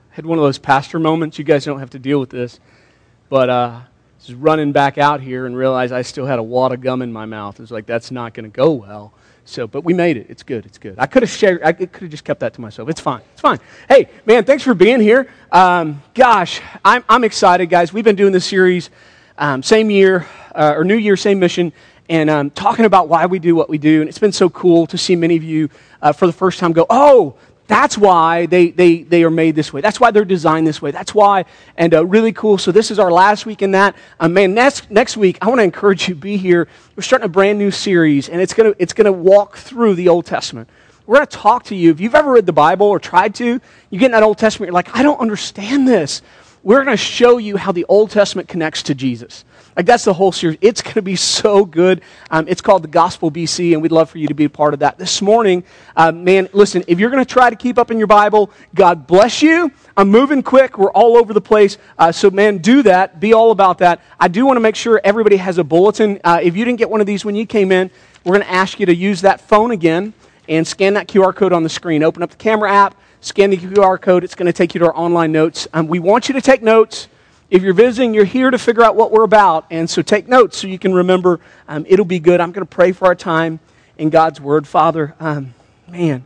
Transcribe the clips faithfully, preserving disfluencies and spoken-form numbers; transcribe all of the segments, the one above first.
had one of those pastor moments. You guys don't have to deal with this. But uh, just running back out here and realized I still had a wad of gum in my mouth. It was like, that's not going to go well. So, but we made it. It's good. It's good. I could have shared. I could have just kept that to myself. It's fine. It's fine. Hey, man, thanks for being here. Um, gosh, I'm I'm excited, guys. We've been doing this series, um, same year uh, or New Year, same mission, and um, talking about why we do what we do. And it's been so cool to see many of you uh, for the first time go, oh, that's why they, they, they are made this way. That's why they're designed this way. That's why, and uh, really cool. So this is our last week in that. Uh, man, next next week, I want to encourage you to be here. We're starting a brand new series, and it's gonna it's gonna walk through the Old Testament. We're going to talk to you. If you've ever read the Bible or tried to, you get in that Old Testament, you're like, I don't understand this. We're going to show you how the Old Testament connects to Jesus. Like, that's the whole series. It's going to be so good. Um, it's called The Gospel B C, and we'd love for you to be a part of that. This morning, uh, man, listen, if you're going to try to keep up in your Bible, God bless you. I'm moving quick. We're all over the place. Uh, so, man, do that. Be all about that. I do want to make sure everybody has a bulletin. Uh, if you didn't get one of these when you came in, we're going to ask you to use that phone again and scan that Q R code on the screen. Open up the camera app, scan the Q R code. It's going to take you to our online notes. Um, we want you to take notes. If you're visiting, you're here to figure out what we're about, and so take notes so you can remember. Um, it'll be good. I'm going to pray for our time in God's Word. Father, um, man,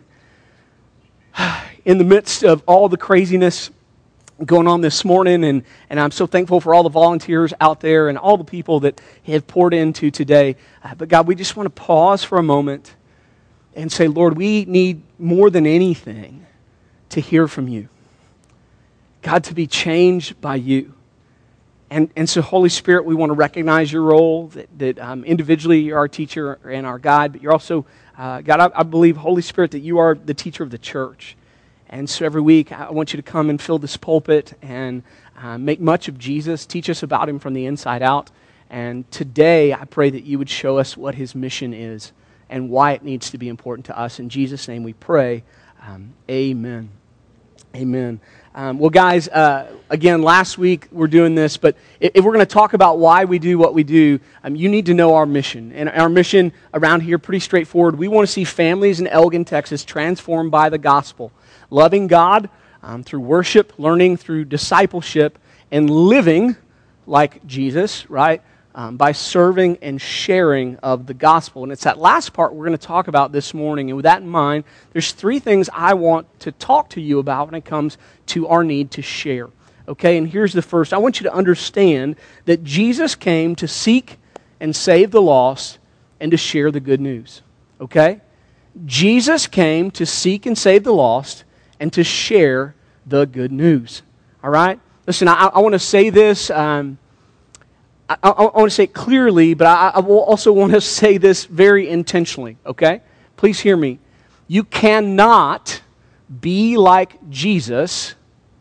in the midst of all the craziness going on this morning, and, and I'm so thankful for all the volunteers out there and all the people that have poured into today. Uh, but God, we just want to pause for a moment and say, Lord, we need more than anything to hear from you. God, to be changed by you. And, and so, Holy Spirit, we want to recognize your role, that, that um, individually you're our teacher and our guide, but you're also, uh, God, I, I believe, Holy Spirit, that you are the teacher of the church. And so every week, I want you to come and fill this pulpit and uh, make much of Jesus, teach us about him from the inside out. And today, I pray that you would show us what his mission is and why it needs to be important to us. In Jesus' name we pray, um, amen. Amen. Um, well, guys, uh, again, last week we're doing this, but if, if we're going to talk about why we do what we do, um, you need to know our mission. And our mission around here, pretty straightforward. We want to see families in Elgin, Texas transformed by the gospel, loving God um, through worship, learning through discipleship, and living like Jesus, right? Um, by serving and sharing of the gospel. And it's that last part we're going to talk about this morning. And with that in mind, there's three things I want to talk to you about when it comes to our need to share. Okay, and here's the first. I want you to understand that Jesus came to seek and save the lost and to share the good news. Okay? Jesus came to seek and save the lost and to share the good news. All right? Listen, I, I want to say this... Um, I, I, I want to say it clearly, but I, I will also want to say this very intentionally, okay? Please hear me. You cannot be like Jesus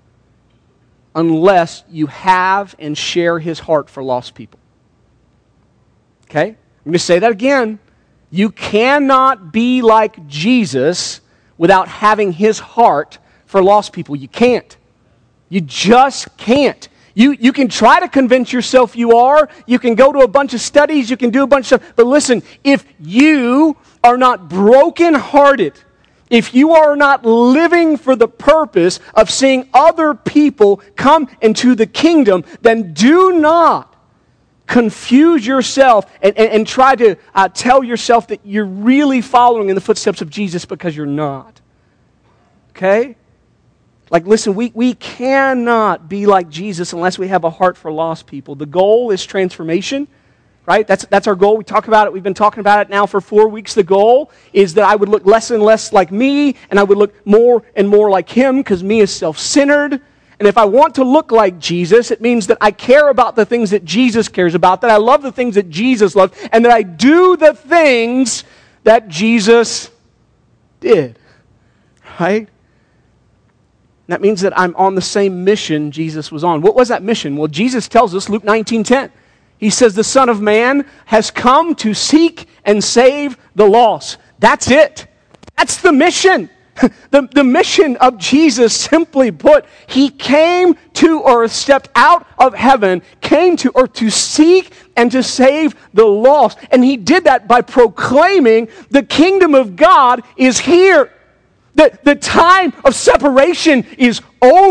unless you have and share his heart for lost people. Okay? I'm going to say that again. You cannot be like Jesus without having his heart for lost people. You can't. You just can't. You, you can try to convince yourself you are. You can go to a bunch of studies. You can do a bunch of stuff. But listen, if you are not brokenhearted, if you are not living for the purpose of seeing other people come into the kingdom, then do not confuse yourself and, and, and try to uh, tell yourself that you're really following in the footsteps of Jesus, because you're not. Okay? Like, listen, we, we cannot be like Jesus unless we have a heart for lost people. The goal is transformation, right? That's, that's our goal. We talk about it. We've been talking about it now for four weeks. The goal is that I would look less and less like me, and I would look more and more like him, because me is self-centered. And if I want to look like Jesus, it means that I care about the things that Jesus cares about, that I love the things that Jesus loved, and that I do the things that Jesus did, right? That means that I'm on the same mission Jesus was on. What was that mission? Well, Jesus tells us, Luke nineteen ten. He says, the Son of Man has come to seek and save the lost. That's it. That's the mission. The, the mission of Jesus, simply put, he came to earth, stepped out of heaven, came to earth to seek and to save the lost. And he did that by proclaiming the kingdom of God is here. The, the time of separation is over.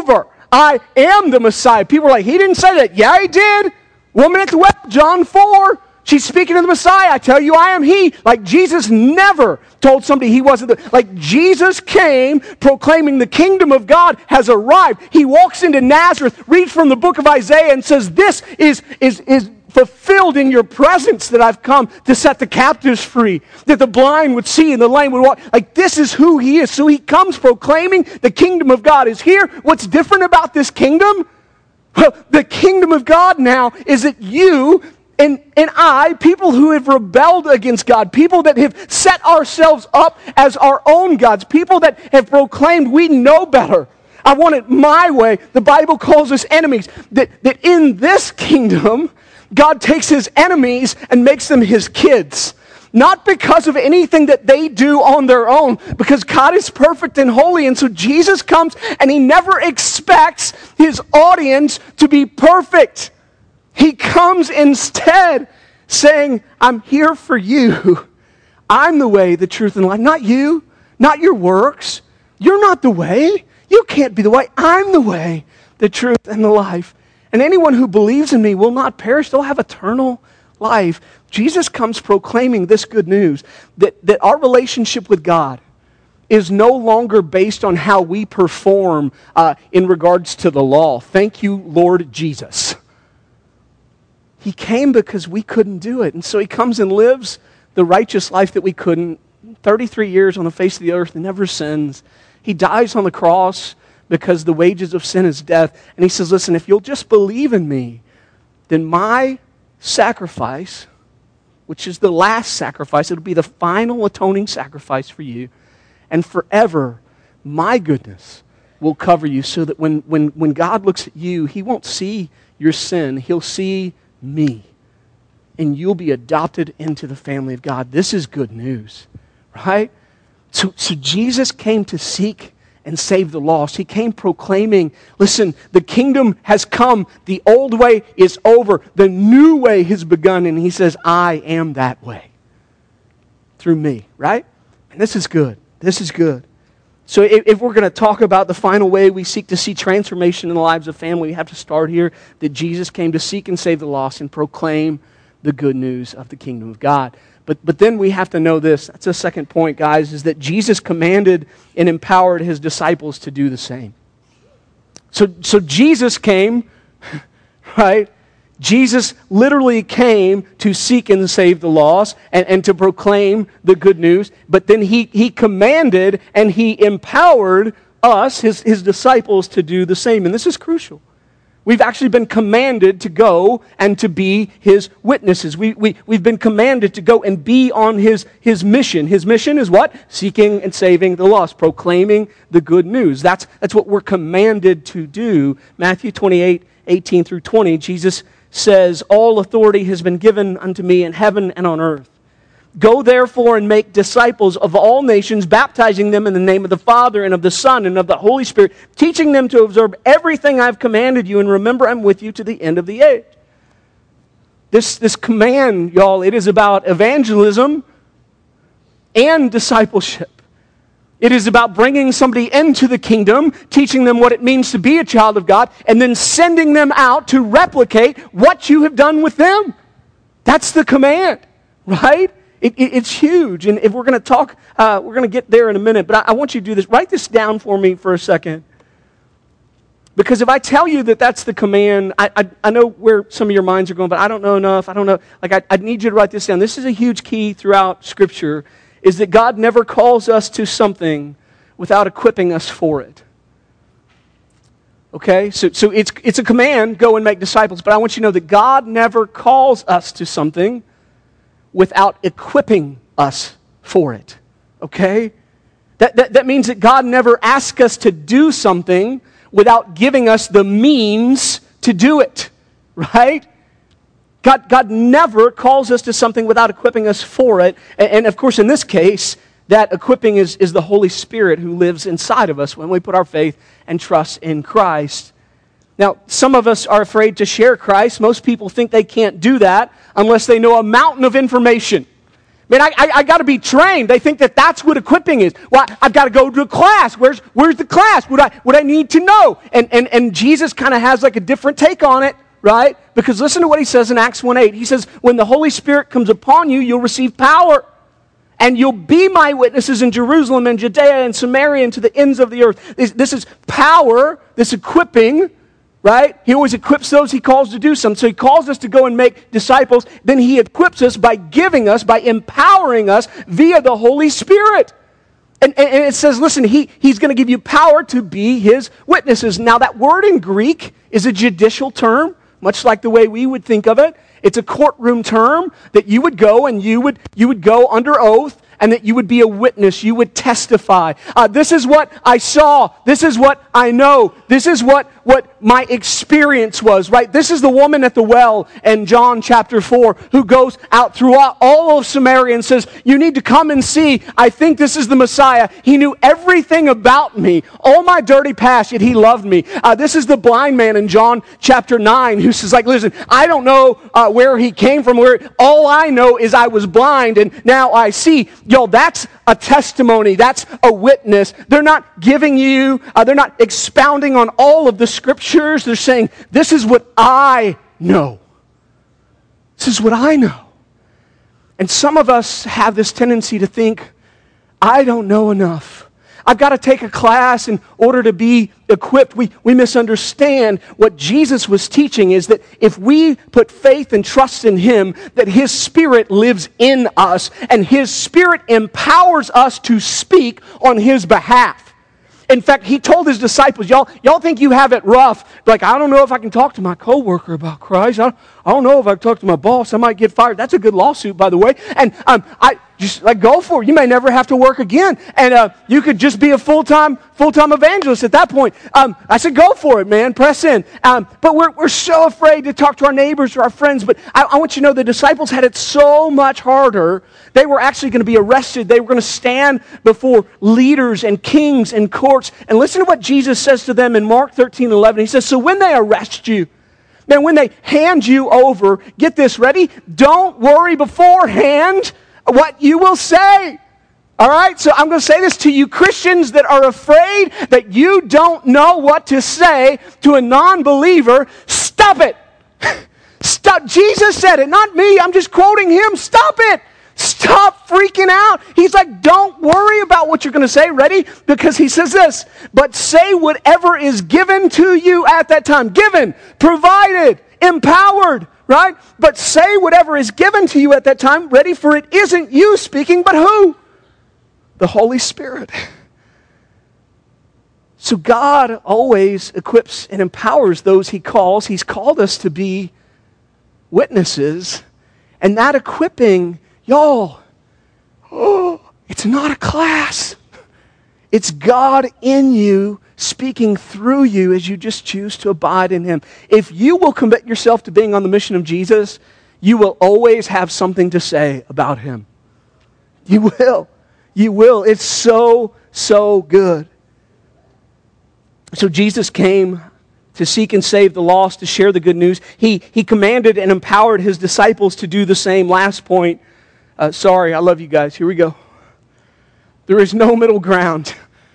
I am the Messiah. People are like, he didn't say that. Yeah, he did. Woman at the well, John four. She's speaking of the Messiah. I tell you, I am he. Like, Jesus never told somebody he wasn't the... Like, Jesus came proclaiming the kingdom of God has arrived. He walks into Nazareth, reads from the book of Isaiah, and says, this is, is, is fulfilled in your presence, that I've come to set the captives free, that the blind would see and the lame would walk. Like, this is who he is. So he comes proclaiming the kingdom of God is here. What's different about this kingdom? Well, the kingdom of God now is that you... And, and I, people who have rebelled against God, people that have set ourselves up as our own gods, people that have proclaimed we know better. I want it my way. The Bible calls us enemies. That, that in this kingdom, God takes his enemies and makes them his kids. Not because of anything that they do on their own, because God is perfect and holy. And so Jesus comes and he never expects his audience to be perfect. He comes instead saying, I'm here for you. I'm the way, the truth, and the life. Not you, not your works. You're not the way. You can't be the way. I'm the way, the truth, and the life. And anyone who believes in me will not perish. They'll have eternal life. Jesus comes proclaiming this good news, that, that our relationship with God is no longer based on how we perform uh, in regards to the law. Thank you, Lord Jesus. He came because we couldn't do it. And so he comes and lives the righteous life that we couldn't. thirty-three years on the face of the earth and never sins. He dies on the cross because the wages of sin is death. And he says, listen, if you'll just believe in me, then my sacrifice, which is the last sacrifice, it'll be the final atoning sacrifice for you. And forever, my goodness will cover you, so that when, when, when God looks at you, he won't see your sin. He'll see me, and you'll be adopted into the family of God. This is good news, right? So, so Jesus came to seek and save the lost. He came proclaiming, listen, the kingdom has come. The old way is over. The new way has begun. And he says, I am that way through me, right? And this is good. This is good. So if, if we're going to talk about the final way we seek to see transformation in the lives of family, we have to start here, that Jesus came to seek and save the lost and proclaim the good news of the kingdom of God. But, but then we have to know this. That's the second point, guys, is that Jesus commanded and empowered his disciples to do the same. So, so Jesus came, right? Jesus literally came to seek and save the lost and, and to proclaim the good news. But then he, he commanded and he empowered us, his, his disciples, to do the same. And this is crucial. We've actually been commanded to go and to be his witnesses. We, we, we've been commanded to go and be on his, his mission. His mission is what? Seeking and saving the lost, proclaiming the good news. That's, that's what we're commanded to do. Matthew twenty-eight, eighteen through twenty, Jesus says, all authority has been given unto me in heaven and on earth. Go therefore and make disciples of all nations, baptizing them in the name of the Father and of the Son and of the Holy Spirit, teaching them to observe everything I've commanded you, and remember, I'm with you to the end of the age. This, this command, y'all, it is about evangelism and discipleship. It is about bringing somebody into the kingdom, teaching them what it means to be a child of God, and then sending them out to replicate what you have done with them. That's the command, right? It, it, it's huge. And if we're going to talk, uh, we're going to get there in a minute, but I, I want you to do this. Write this down for me for a second. Because if I tell you that that's the command, I, I, I know where some of your minds are going, but I don't know enough. I don't know. Like I, I need you to write this down. This is a huge key throughout Scripture, is that God never calls us to something without equipping us for it. Okay? So, so it's, it's a command, go and make disciples, but I want you to know that God never calls us to something without equipping us for it. Okay? That, that, that means that God never asks us to do something without giving us the means to do it. Right? God, God never calls us to something without equipping us for it. And, and of course, in this case, that equipping is, is the Holy Spirit who lives inside of us when we put our faith and trust in Christ. Now, some of us are afraid to share Christ. Most people think they can't do that unless they know a mountain of information. Man, I, I, I got to be trained. They think that that's what equipping is. Well, I've got to go to a class. Where's, where's the class? What I, what I need to know? And, and, and Jesus kind of has like a different take on it, right? Because listen to what he says in Acts one eight. He says, when the Holy Spirit comes upon you, you'll receive power. And you'll be my witnesses in Jerusalem and Judea and Samaria and to the ends of the earth. This, this is power, this equipping, right? He always equips those he calls to do something. So he calls us to go and make disciples. Then he equips us by giving us, by empowering us via the Holy Spirit. And, and, and it says, listen, he, he's going to give you power to be his witnesses. Now that word in Greek is a judicial term, much like the way we would think of it. It's a courtroom term that you would go and you would, you would go under oath and that you would be a witness. You would testify. Uh, this is what I saw. This is what I know. This is what, what my experience was, right? This is the woman at the well in John chapter four who goes out throughout all of Samaria and says, you need to come and see. I think this is the Messiah. He knew everything about me, all my dirty past, yet he loved me. Uh, this is the blind man in John chapter nine who says, like, listen, I don't know uh, where he came from. Where all I know is I was blind and now I see. Yo, that's a testimony. That's a witness. They're not giving you, uh, they're not expounding on all of the scriptures. They're saying, this is what I know. This is what I know. And some of us have this tendency to think, I don't know enough. I've got to take a class in order to be equipped. We, we misunderstand what Jesus was teaching is that if we put faith and trust in him, that his Spirit lives in us and his Spirit empowers us to speak on his behalf. In fact, he told his disciples, y'all, y'all think you have it rough. Like, I don't know if I can talk to my coworker about Christ. I, I don't know if I can talk to my boss. I might get fired. That's a good lawsuit, by the way. And um, I just like go for it. You may never have to work again, and uh, you could just be a full-time full-time evangelist at that point. Um, I said, go for it, man. Press in. Um, but we're we're so afraid to talk to our neighbors or our friends. But I, I want you to know the disciples had it so much harder. They were actually going to be arrested. They were going to stand before leaders and kings and courts. And listen to what Jesus says to them in Mark thirteen eleven. He says, so when they arrest you, then when they hand you over, get this, ready? Don't worry beforehand what you will say. All right? So I'm going to say this to you Christians that are afraid that you don't know what to say to a non-believer. Stop it. Stop. Jesus said it, not me. I'm just quoting him. Stop it. Stop freaking out. He's like, don't worry about what you're going to say. Ready? Because he says this, but say whatever is given to you at that time. Given, provided, empowered, right? But say whatever is given to you at that time. Ready? For it isn't you speaking, but who? The Holy Spirit. So God always equips and empowers those he calls. He's called us to be witnesses. And that equipping, y'all, oh, it's not a class. It's God in you, speaking through you as you just choose to abide in him. If you will commit yourself to being on the mission of Jesus, you will always have something to say about him. You will. You will. It's so, so good. So Jesus came to seek and save the lost, to share the good news. He, he commanded and empowered his disciples to do the same. Last point. Uh, sorry, I love you guys. Here we go. There is no middle ground.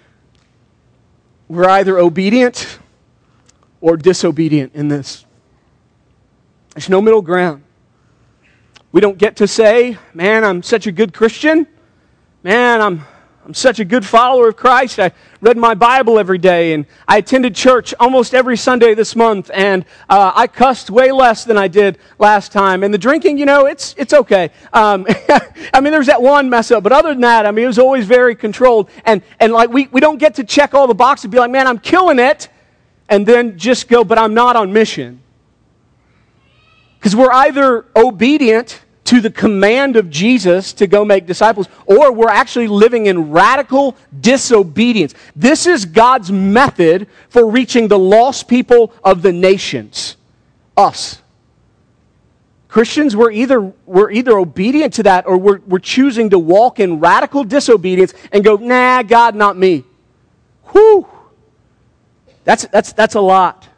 We're either obedient or disobedient in this. There's no middle ground. We don't get to say, man, I'm such a good Christian. Man, I'm I'm such a good follower of Christ. I read my Bible every day, and I attended church almost every Sunday this month, and uh, I cussed way less than I did last time. And the drinking, you know, it's it's okay. Um, I mean, there's that one mess up, but other than that, I mean, it was always very controlled. And and like we, we don't get to check all the boxes and be like, man, I'm killing it, and then just go, but I'm not on mission. Because we're either obedient to the command of Jesus to go make disciples, or we're actually living in radical disobedience. This is God's method for reaching the lost people of the nations. Us. Christians, we're either, we're either obedient to that, or we're, we're choosing to walk in radical disobedience and go, nah, God, not me. Whew. That's, that's, that's a lot.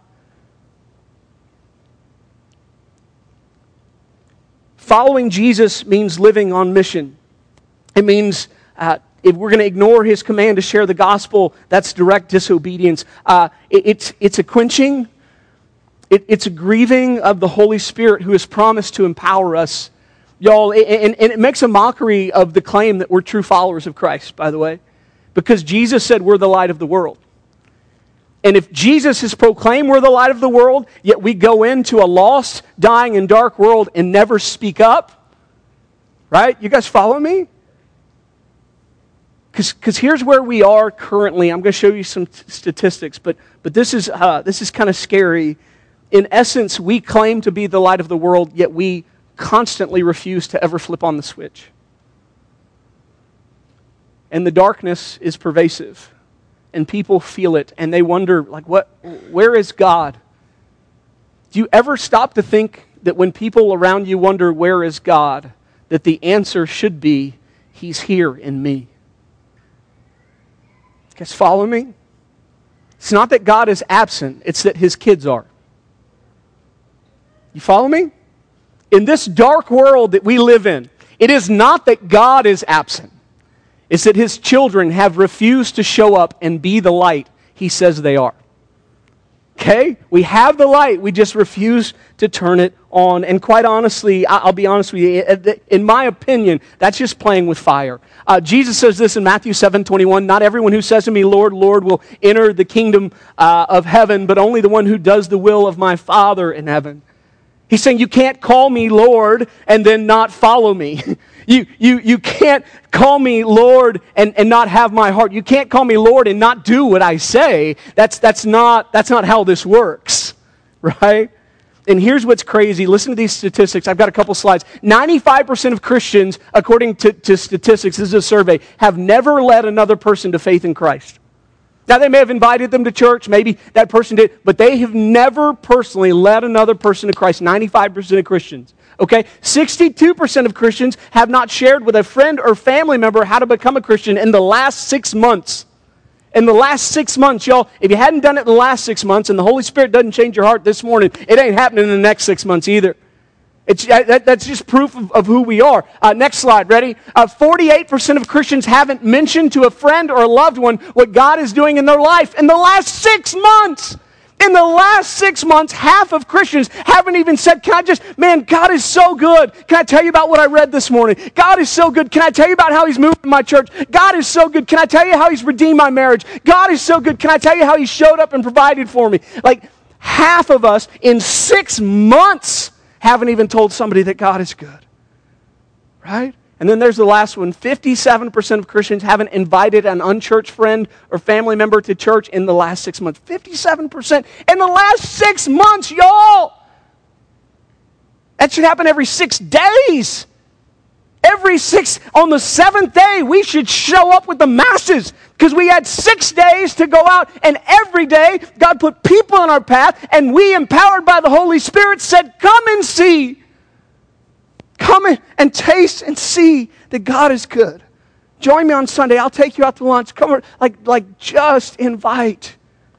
Following Jesus means living on mission. It means uh, if we're going to ignore his command to share the gospel, that's direct disobedience. Uh, it, it's, it's a quenching. It, it's a grieving of the Holy Spirit who has promised to empower us. Y'all, and, and it makes a mockery of the claim that we're true followers of Christ, by the way. Because Jesus said we're the light of the world. And if Jesus has proclaimed we're the light of the world, yet we go into a lost, dying, and dark world and never speak up, right? You guys follow me? Because here's where we are currently. I'm going to show you some t- statistics, but, but this is, uh, this is kind of scary. In essence, we claim to be the light of the world, yet we constantly refuse to ever flip on the switch. And the darkness is pervasive. And people feel it, and they wonder, like, what? Where is God? Do you ever stop to think that when people around you wonder, where is God, that the answer should be, He's here in me? You guys follow me? It's not that God is absent, it's that His kids are. You follow me? In this dark world that we live in, it is not that God is absent. It's that His children have refused to show up and be the light He says they are. Okay? We have the light, we just refuse to turn it on. And quite honestly, I'll be honest with you, in my opinion, that's just playing with fire. Uh, Jesus says this in Matthew seven twenty-one, not everyone who says to me, Lord, Lord, will enter the kingdom uh, of heaven, but only the one who does the will of my Father in heaven. He's saying you can't call me Lord and then not follow me. You, you, you can't call me Lord and, and not have my heart. You can't call me Lord and not do what I say. That's, that's, not, that's not how this works, right? And here's what's crazy. Listen to these statistics. I've got a couple slides. ninety-five percent of Christians, according to, to statistics, this is a survey, have never led another person to faith in Christ. Now, they may have invited them to church, maybe that person did, but they have never personally led another person to Christ, ninety-five percent of Christians. Okay? sixty-two percent of Christians have not shared with a friend or family member how to become a Christian in the last six months. In the last six months, y'all, if you hadn't done it in the last six months and the Holy Spirit doesn't change your heart this morning, it ain't happening in the next six months either. It's, that, that's just proof of, of who we are. Uh, next slide, ready? Uh, forty-eight percent of Christians haven't mentioned to a friend or a loved one what God is doing in their life in the last six months. In the last six months, half of Christians haven't even said, can I just, man, God is so good. Can I tell you about what I read this morning? God is so good. Can I tell you about how He's moved in my church? God is so good. Can I tell you how He's redeemed my marriage? God is so good. Can I tell you how He showed up and provided for me? Like, half of us in six months haven't even told somebody that God is good. Right? And then there's the last one. fifty-seven percent of Christians haven't invited an unchurched friend or family member to church in the last six months. fifty-seven percent in the last six months, y'all! That should happen every six days. Every six, on the seventh day, we should show up with the masses because we had six days to go out, and every day God put people on our path, and we, empowered by the Holy Spirit, said, come and see. Come in and taste and see that God is good. Join me on Sunday. I'll take you out to lunch. Come on, like, like just invite.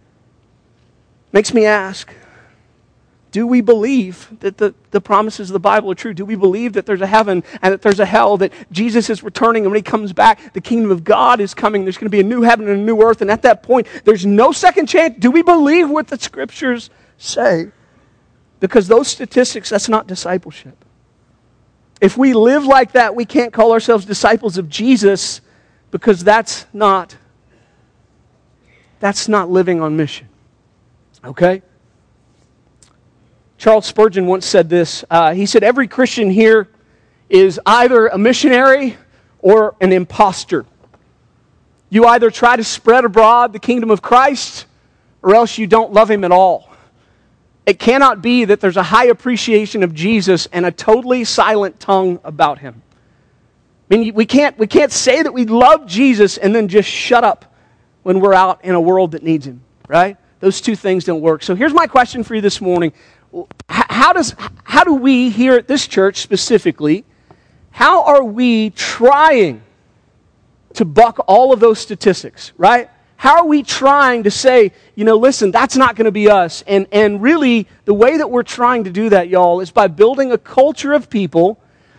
Makes me ask, do we believe that the, the promises of the Bible are true? Do we believe that there's a heaven and that there's a hell, that Jesus is returning, and when He comes back, the kingdom of God is coming. There's going to be a new heaven and a new earth, and at that point, there's no second chance. Do we believe what the Scriptures say? Because those statistics, that's not discipleship. If we live like that, we can't call ourselves disciples of Jesus, because that's not, that's not living on mission. Okay? Charles Spurgeon once said this. Uh, he said, every Christian here is either a missionary or an imposter. You either try to spread abroad the kingdom of Christ, or else you don't love Him at all. It cannot be that there's a high appreciation of Jesus and a totally silent tongue about Him. I mean, we can't, we can't say that we love Jesus and then just shut up when we're out in a world that needs Him, right? Those two things don't work. So here's my question for you this morning. How does, how do we here at this church specifically, how are we trying to buck all of those statistics, right? How are we trying to say, you know, listen, that's not going to be us? And, and really, the way that we're trying to do that, y'all, is by building a culture of people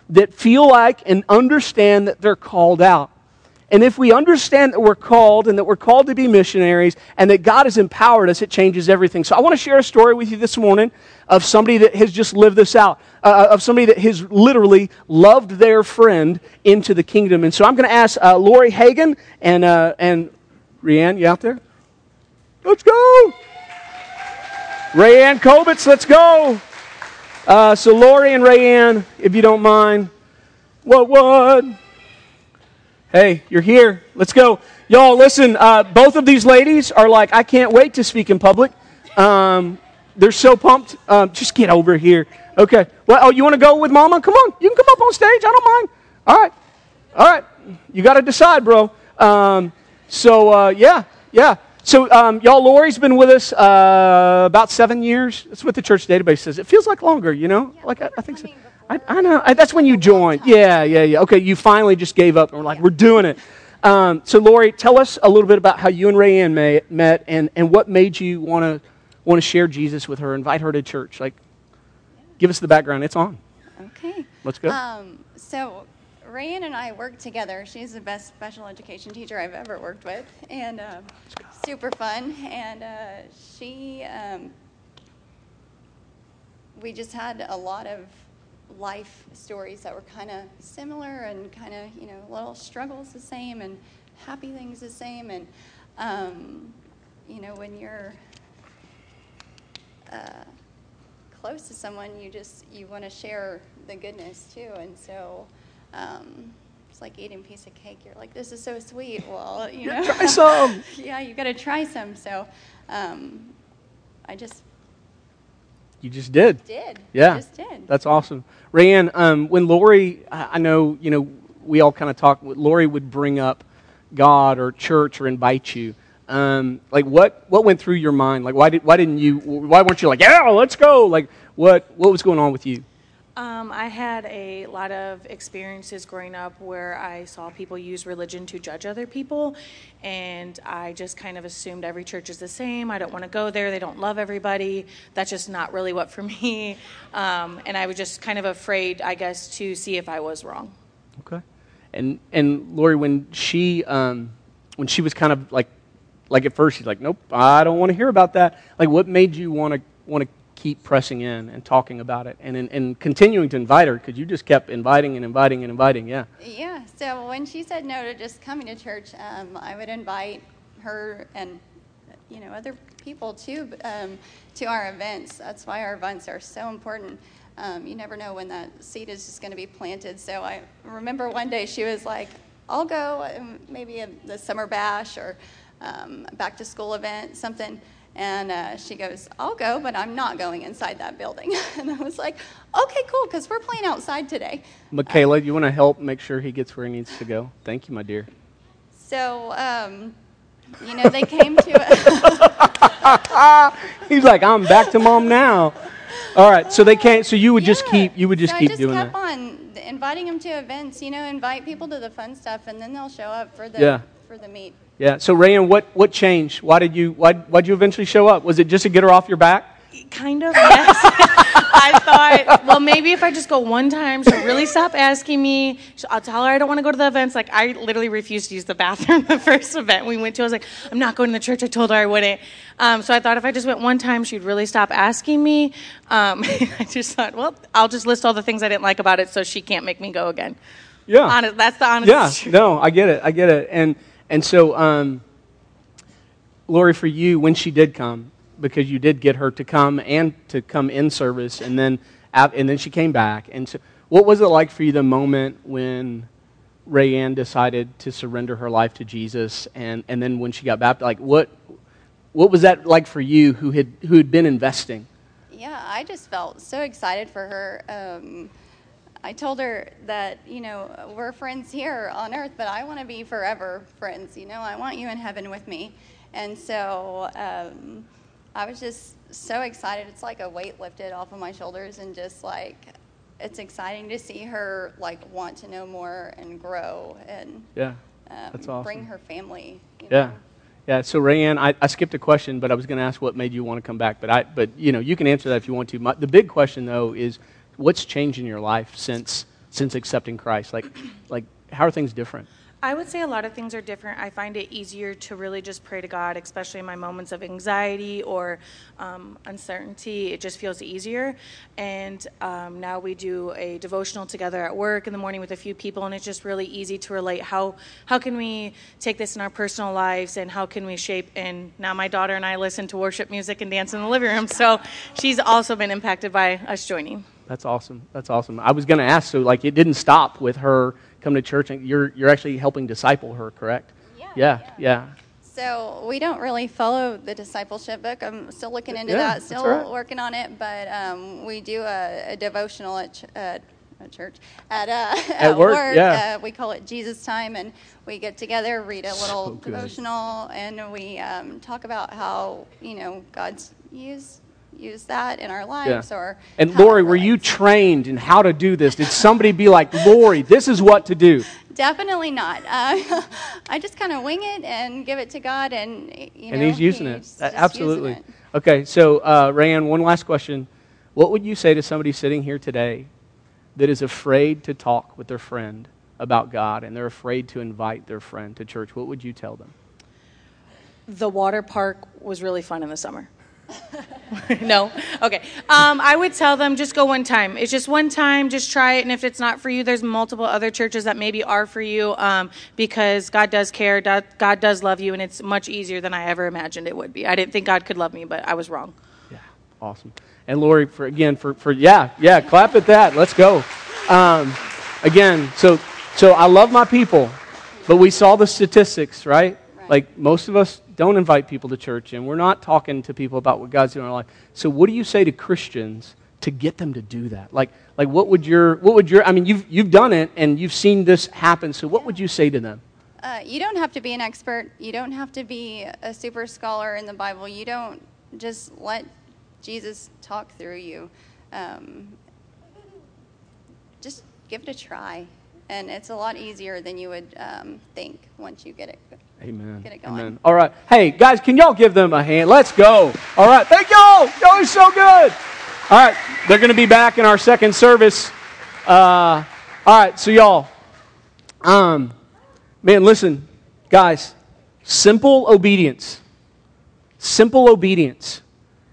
that feel like and understand that they're called out. And if we understand that we're called and that we're called to be missionaries and that God has empowered us, it changes everything. So I want to share a story with you this morning of somebody that has just lived this out, uh, of somebody that has literally loved their friend into the kingdom. And so I'm going to ask uh, Lori Hagan and, uh, and Rianne, you out there? Let's go! Rayanne Kobitz, let's go! Uh, so Lori and Rayanne, if you don't mind. What, what? Hey, you're here. Let's go. Y'all, listen, uh, both of these ladies are like, I can't wait to speak in public. Um, they're so pumped. Um, just get over here. Okay. Well, oh, you want to go with Mama? Come on. You can come up on stage. I don't mind. All right. All right. You got to decide, bro. Um, so, uh, yeah, yeah. So, um, y'all, Lori's been with us uh, about seven years. That's what the church database says. It feels like longer, you know? Yeah, like I, I think so. I, I know. I, that's when you joined. Yeah, yeah, yeah. Okay, you finally just gave up and we're like, yeah. We're doing it. Um, so, Lori, tell us a little bit about how you and Rayanne may, met and, and what made you want to want to share Jesus with her, invite her to church. Like, yeah. Give us the background. It's on. Okay. Let's go. Um, so, Rayanne and I work together. She's the best special education teacher I've ever worked with, and uh, super fun. And uh, she, um, we just had a lot of life stories that were kind of similar and kind of, you know, little struggles the same and happy things the same. And, um, you know, when you're uh, close to someone, you just, you want to share the goodness too. And so um, it's like eating a piece of cake. You're like, this is so sweet. Well, you know. Try some. Yeah, you got to try some. So um, I just You just did. Did. Yeah. I just did. That's awesome. Rayanne, um, when Lori, I know, you know, we all kind of talk, Lori would bring up God or church or invite you. Um, like what, what went through your mind? Like why did, why didn't you, why weren't you like, yeah, let's go? Like what, what was going on with you? Um, I had a lot of experiences growing up where I saw people use religion to judge other people, and I just kind of assumed every church is the same. I don't want to go there. They don't love everybody. That's just not really what for me. Um, and I was just kind of afraid, I guess, to see if I was wrong. Okay. And and Lori, when she um, when she was kind of like like at first she's like, nope, I don't want to hear about that. Like, what made you want to want to keep pressing in and talking about it and, and and continuing to invite her, because you just kept inviting and inviting and inviting, yeah. Yeah, so when she said no to just coming to church, um, I would invite her and, you know, other people too um, to our events. That's why our events are so important. Um, you never know when that seed is just going to be planted. So I remember one day she was like, I'll go, um, maybe a, the summer bash or um, back to school event, something. And uh, she goes, I'll go, but I'm not going inside that building. And I was like, okay, cool, because we're playing outside today. Michaela, uh, you want to help make sure he gets where he needs to go? Thank you, my dear. So, um, you know, they came to He's like, I'm back to mom now. All right, so they can't. So you would yeah. just keep. You would just so keep I just doing kept that. on inviting them to events. You know, invite people to the fun stuff, and then they'll show up for the yeah. for the meet. Yeah. So Rayanne, what what changed? Why did you why why'd you eventually show up? Was it just to get her off your back? Kind of, yes. I thought, well, maybe if I just go one time, she'll really stop asking me. I'll tell her I don't want to go to the events. Like, I literally refused to use the bathroom the first event we went to. I was like, I'm not going to the church. I told her I wouldn't. Um, so I thought if I just went one time, she'd really stop asking me. Um, I just thought, well, I'll just list all the things I didn't like about it so she can't make me go again. Yeah. Honest, that's the honest Yeah, truth. No, I get it. I get it. And, and so, um, Lori, for you, when she did come, because you did get her to come and to come in service, and then and then she came back. And so, what was it like for you the moment when Rayanne decided to surrender her life to Jesus, and, and then when she got baptized? Like, what what was that like for you, who had who had been investing? Yeah, I just felt so excited for her. Um, I told her that, you know, we're friends here on earth, but I want to be forever friends. You know, I want you in heaven with me, and so. Um, I was just so excited. It's like a weight lifted off of my shoulders, and just like, it's exciting to see her like want to know more and grow and yeah, um, that's awesome. Bring her family. You yeah, know? yeah. So Rayanne, I, I skipped a question, but I was going to ask what made you want to come back. But I, but you know, you can answer that if you want to. My, the big question though is, what's changed in your life since since accepting Christ? Like, like how are things different? I would say a lot of things are different. I find it easier to really just pray to God, especially in my moments of anxiety or um, uncertainty. It just feels easier. And um, now we do a devotional together at work in the morning with a few people, and it's just really easy to relate. How how can we take this in our personal lives, and how can we shape? And now my daughter and I listen to worship music and dance in the living room, so she's also been impacted by us joining. That's awesome. That's awesome. I was going to ask, so like it didn't stop with her come to church, and you're you're actually helping disciple her, correct? Yeah. Yeah, yeah. yeah. So we don't really follow the discipleship book. I'm still looking into Yeah, that, that's still all right. working on it. But um, we do a, a devotional at, ch- at, at church, at, uh, at, work, work. yeah. Uh, we call it Jesus Time, and we get together, read a little So good. devotional, and we um, talk about how, you know, God's used use that in our lives. Yeah. Or And how Lori, it were you relates. trained in how to do this? Did somebody be like, Lori, this is what to do? Definitely not. Uh, I just kind of wing it and give it to God, and you know, And he's using it. just- A- just Absolutely. using it. Okay, so uh, Rayanne, one last question. What would you say to somebody sitting here today that is afraid to talk with their friend about God, and they're afraid to invite their friend to church? What would you tell them? The water park was really fun in the summer. No? Okay. Um, I would tell them just go one time. It's just one time, just try it. And if it's not for you, there's multiple other churches that maybe are for you um, because God does care. Do- God does love you, and it's much easier than I ever imagined it would be. I didn't think God could love me, but I was wrong. Yeah, awesome. And Lori, for again, for, for yeah, yeah, clap at that. Let's go. Um, again, so so I love my people, but we saw the statistics, right? Right. Like most of us don't invite people to church, and we're not talking to people about what God's doing in our life. So what do you say to Christians to get them to do that? Like, like what would your, what would your, I mean, you've, you've done it, and you've seen this happen, so what would you say to them? Uh, you don't have to be an expert. You don't have to be a super scholar in the Bible. You don't just let Jesus talk through you. Um, just give it a try. And it's a lot easier than you would um, think once you get it. Amen. Get it going. Amen. All right. Hey, guys, can y'all give them a hand? Let's go. All right. Thank y'all. Y'all are so good. All right. They're going to be back in our second service. Uh, all right. So, y'all, um, man, listen, guys, simple obedience. Simple obedience.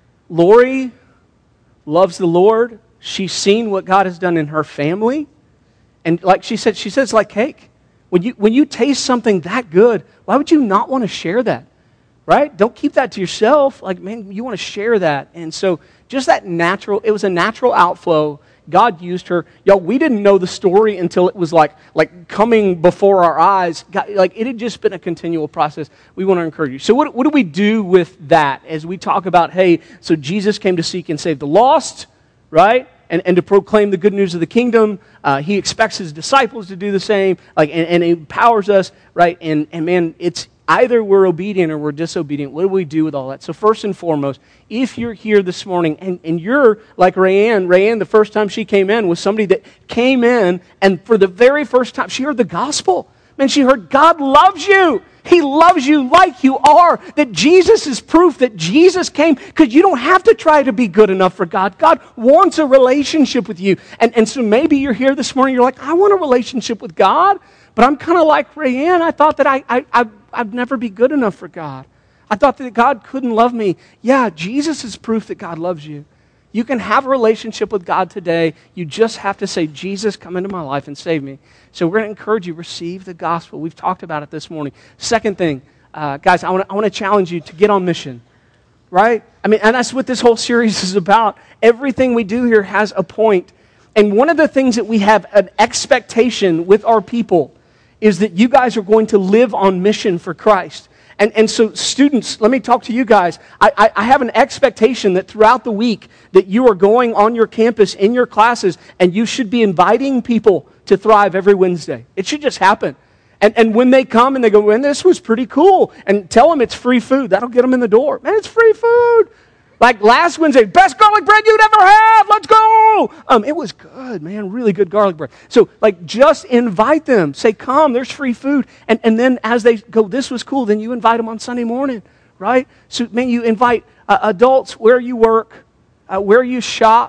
Lori loves the Lord. She's seen what God has done in her family. And like she said, she says it's like cake. When you, when you taste something that good, why would you not want to share that? Right? Don't keep that to yourself. Like, man, you want to share that. And so just that natural, it was a natural outflow. God used her. Y'all, we didn't know the story until it was like, like coming before our eyes. God, like it had just been a continual process. We want to encourage you. So what, what do we do with that as we talk about, hey, so Jesus came to seek and save the lost, right? And, and to proclaim the good news of the kingdom. Uh, he expects his disciples to do the same, like, and, and empowers us, right? And, and man, it's either we're obedient or we're disobedient. What do we do with all that? So first and foremost, if you're here this morning and, and you're like Rayanne, Rayanne, the first time she came in was somebody that came in and for the very first time, she heard the gospel. Man, she heard God loves you. He loves you like you are. That Jesus is proof that Jesus came because you don't have to try to be good enough for God. God wants a relationship with you. And, and so maybe you're here this morning, you're like, I want a relationship with God, but I'm kind of like Rayanne. I thought that I, I, I, I'd never be good enough for God. I thought that God couldn't love me. Yeah, Jesus is proof that God loves you. You can have a relationship with God today. You just have to say, Jesus, come into my life and save me. So we're going to encourage you, receive the gospel. We've talked about it this morning. Second thing, uh, guys, I want to I want to challenge you to get on mission, right? I mean, and that's what this whole series is about. Everything we do here has a point. And one of the things that we have an expectation with our people is that you guys are going to live on mission for Christ. And, and so students, let me talk to you guys. I, I, I have an expectation that throughout the week that you are going on your campus in your classes and you should be inviting people to Thrive every Wednesday. It should just happen. And, and when they come and they go, man, this was pretty cool, and tell them it's free food. That'll get them in the door. Man, it's free food. Like last Wednesday, best garlic bread you'd ever had. Let's go. Um, it was good, man. Really good garlic bread. So, like, just invite them. Say, come. There's free food. And and then as they go, this was cool. Then you invite them on Sunday morning, right? So, man, you invite uh, adults where you work, uh, where you shop.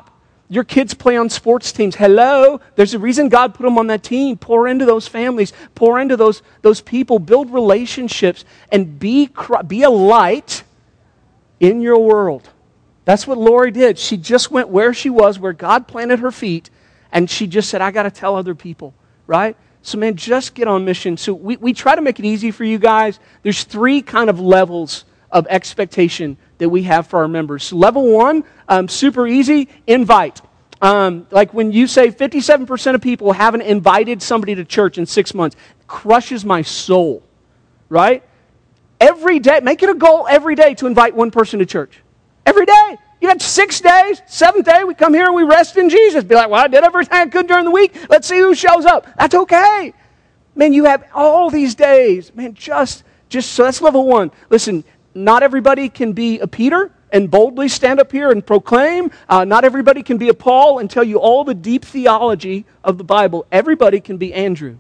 Your kids play on sports teams. Hello. There's a reason God put them on that team. Pour into those families. Pour into those, those people. Build relationships. And be, be a light in your world. That's what Lori did. She just went where she was, where God planted her feet, and she just said, I got to tell other people, right? So man, just get on mission. So we, we try to make it easy for you guys. There's three kind of levels of expectation that we have for our members. So level one, um, super easy, invite. Um, like when you say fifty-seven percent of people haven't invited somebody to church in six months, crushes my soul, right? Every day, make it a goal every day to invite one person to church. Every day. You got six days, seventh day, we come here and we rest in Jesus. Be like, well, I did everything I could during the week. Let's see who shows up. That's okay. Man, you have all these days. Man, just, just so that's level one. Listen, not everybody can be a Peter and boldly stand up here and proclaim. Uh, not everybody can be a Paul and tell you all the deep theology of the Bible. Everybody can be Andrew.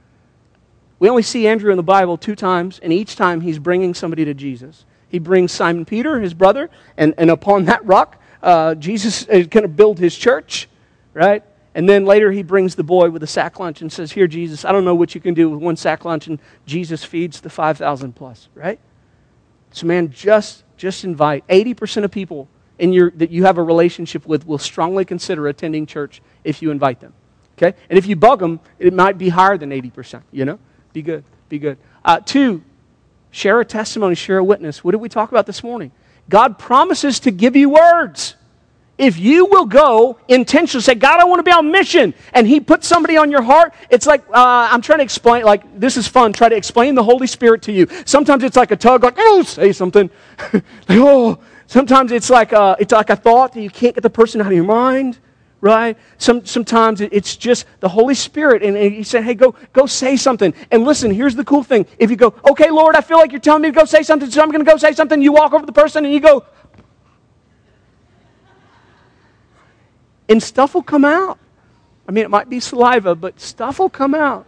We only see Andrew in the Bible two times, and each time he's bringing somebody to Jesus. He brings Simon Peter, his brother, and, and upon that rock, uh, Jesus is going to build his church, right? And then later he brings the boy with a sack lunch and says, here, Jesus, I don't know what you can do with one sack lunch, and Jesus feeds the five thousand plus, right? So man, just, just invite. eighty percent of people in your that you have a relationship with will strongly consider attending church if you invite them, okay? And if you bug them, it might be higher than eighty percent, you know? Be good, be good. Uh, two, share a testimony, share a witness. What did we talk about this morning? God promises to give you words. If you will go intentionally, say, God, I want to be on mission, and He puts somebody on your heart, it's like, uh, I'm trying to explain, like, this is fun, try to explain the Holy Spirit to you. Sometimes it's like a tug, like, oh, say something. Like, oh, sometimes it's like, a, it's like a thought that you can't get the person out of your mind, right? Some, sometimes it's just the Holy Spirit, and, and He said, hey, go, go say something. And listen, here's the cool thing. If you go, okay, Lord, I feel like you're telling me to go say something, so I'm going to go say something, you walk over to the person and you go, and stuff will come out. I mean, it might be saliva, but stuff will come out.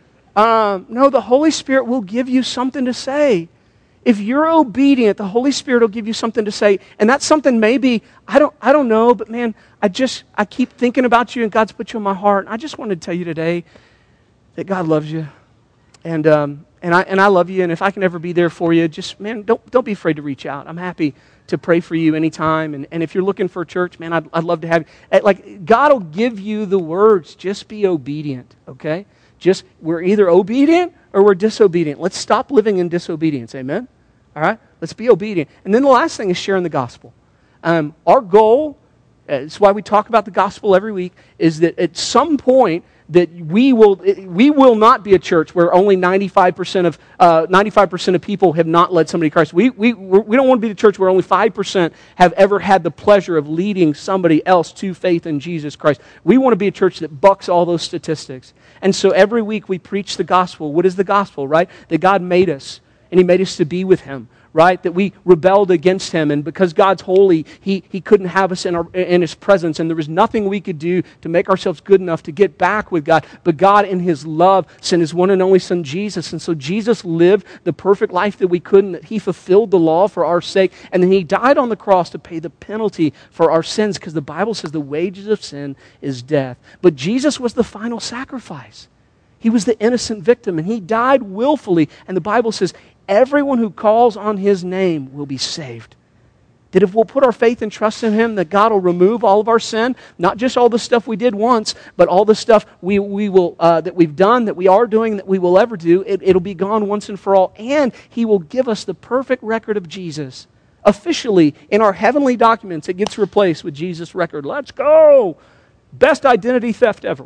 Um, no, the Holy Spirit will give you something to say. If you're obedient, the Holy Spirit will give you something to say. And that something maybe, I don't, I don't know, but man, I just, I keep thinking about you and God's put you in my heart. And I just wanted to tell you today that God loves you. And um, and I and I love you. And if I can ever be there for you, just, man, don't don't be afraid to reach out. I'm happy to pray for you anytime. And, and if you're looking for a church, man, I'd, I'd love to have you. Like, God will give you the words. Just be obedient, okay? Just, we're either obedient or we're disobedient. Let's stop living in disobedience, amen? All right? Let's be obedient. And then the last thing is sharing the gospel. Um, our goal, uh, it's why we talk about the gospel every week, is that at some point, that we will we will not be a church where only ninety-five percent of uh, ninety-five percent of people have not led somebody to Christ. We we we don't want to be the church where only five percent have ever had the pleasure of leading somebody else to faith in Jesus Christ. We want to be a church that bucks all those statistics. And so every week we preach the gospel. What is the gospel, right? That God made us, and He made us to be with Him. Right? That we rebelled against Him, and because God's holy, He, he couldn't have us in, our, in His presence, and there was nothing we could do to make ourselves good enough to get back with God. But God, in His love, sent His one and only Son, Jesus. And so Jesus lived the perfect life that we couldn't, that He fulfilled the law for our sake, and then He died on the cross to pay the penalty for our sins, because the Bible says the wages of sin is death. But Jesus was the final sacrifice. He was the innocent victim, and He died willfully, and the Bible says everyone who calls on His name will be saved. That if we'll put our faith and trust in Him, that God will remove all of our sin, not just all the stuff we did once, but all the stuff we, we will uh, that we've done, that we are doing, that we will ever do. It, it'll be gone once and for all, and He will give us the perfect record of Jesus. Officially, in our heavenly documents, it gets replaced with Jesus' record. Let's go! Best identity theft ever.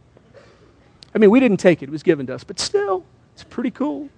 I mean, we didn't take it. It was given to us. But still, it's pretty cool.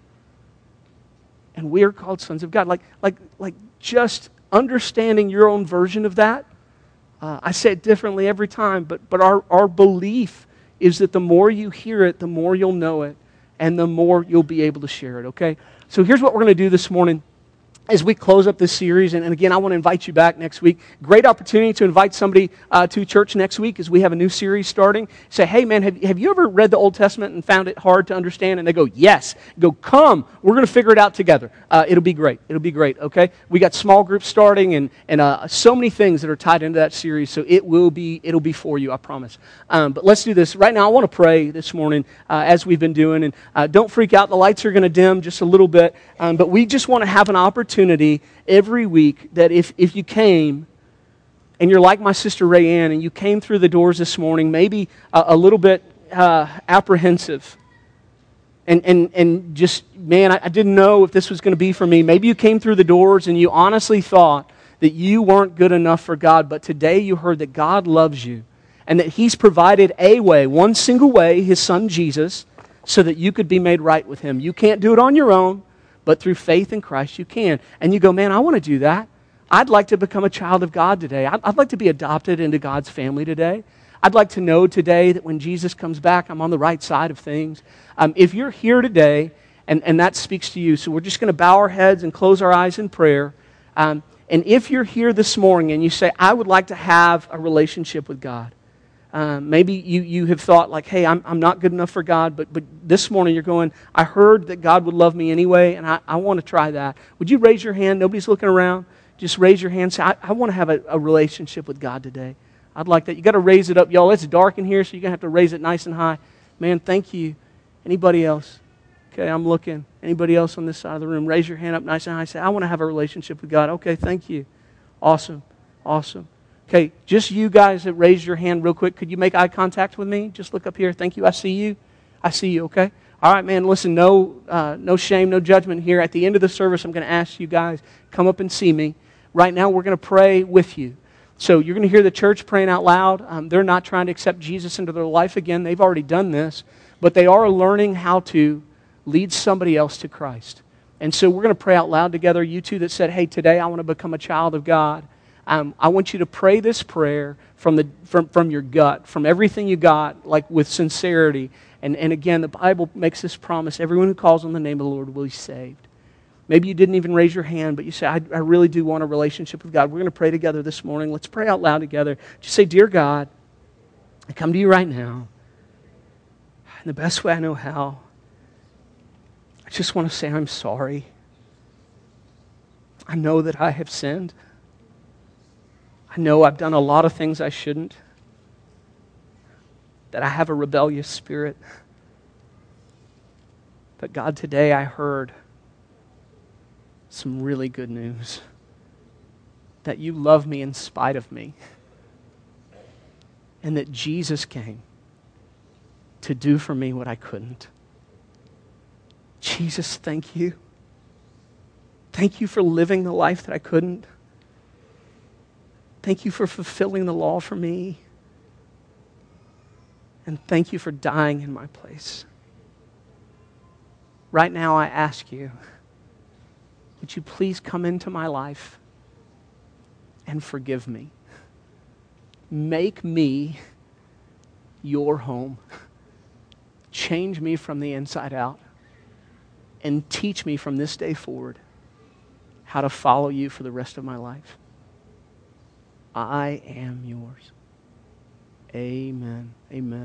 And we are called sons of God. Like, like, like just understanding your own version of that. Uh, I say it differently every time, but, but our, our belief is that the more you hear it, the more you'll know it, and the more you'll be able to share it, okay? So here's what we're going to do this morning. as we close up this series, and, and again, I want to invite you back next week. Great opportunity to invite somebody uh, to church next week as we have a new series starting. Say, hey man, have, have you ever read the Old Testament and found it hard to understand? And they go, yes. Go, come. We're going to figure it out together. Uh, it'll be great. It'll be great, okay? We got small groups starting and, and uh, so many things that are tied into that series, so it will be, it'll be for you, I promise. Um, but let's do this. Right now, I want to pray this morning uh, as we've been doing, and uh, don't freak out. The lights are going to dim just a little bit, um, but we just want to have an opportunity every week that if, if you came and you're like my sister Rayanne and you came through the doors this morning maybe a, a little bit uh, apprehensive and, and, and just, man, I, I didn't know if this was going to be for me. Maybe you came through the doors and you honestly thought that you weren't good enough for God, but today you heard that God loves you and that He's provided a way, one single way, His Son Jesus, so that you could be made right with Him. You can't do it on your own, but through faith in Christ you can. And you go, man, I want to do that. I'd like to become a child of God today. I'd, I'd like to be adopted into God's family today. I'd like to know today that when Jesus comes back, I'm on the right side of things. Um, if you're here today, and, and that speaks to you, so we're just going to bow our heads and close our eyes in prayer. Um, and if you're here this morning and you say, I would like to have a relationship with God, Um, maybe you, you have thought like, hey, I'm, I'm not good enough for God, but, but this morning you're going, I heard that God would love me anyway, and I, I want to try that. Would you raise your hand? Nobody's looking around. Just raise your hand and say, I, I want to have a, a relationship with God today. I'd like that. You got to raise it up. Y'all, it's dark in here, so you're going to have to raise it nice and high. Man, thank you. Anybody else? Okay, I'm looking. Anybody else on this side of the room? Raise your hand up nice and high. Say, I want to have a relationship with God. Okay, thank you. Awesome. Awesome. Okay, just you guys that raised your hand real quick, could you make eye contact with me? Just look up here. Thank you. I see you. I see you, okay? All right, man, listen, no uh, no shame, no judgment here. At the end of the service, I'm going to ask you guys, come up and see me. Right now, we're going to pray with you. So you're going to hear the church praying out loud. Um, they're not trying to accept Jesus into their life again. They've already done this. But they are learning how to lead somebody else to Christ. And so we're going to pray out loud together. You two that said, hey, today I want to become a child of God. Um, I want you to pray this prayer from the from, from your gut, from everything you got, like with sincerity. And, and again, the Bible makes this promise. Everyone who calls on the name of the Lord will be saved. Maybe you didn't even raise your hand, but you say, I, I really do want a relationship with God. We're going to pray together this morning. Let's pray out loud together. Just say, dear God, I come to you right now in the best way I know how. I just want to say I'm sorry. I know that I have sinned. I know I've done a lot of things I shouldn't, that I have a rebellious spirit. But God, today I heard some really good news, that you love me in spite of me, and that Jesus came to do for me what I couldn't. Jesus, thank you. Thank you for living the life that I couldn't. Thank you for fulfilling the law for me. And thank you for dying in my place. Right now I ask you, would you please come into my life and forgive me? Make me your home. Change me from the inside out. And teach me from this day forward how to follow you for the rest of my life. I am yours. Amen. Amen.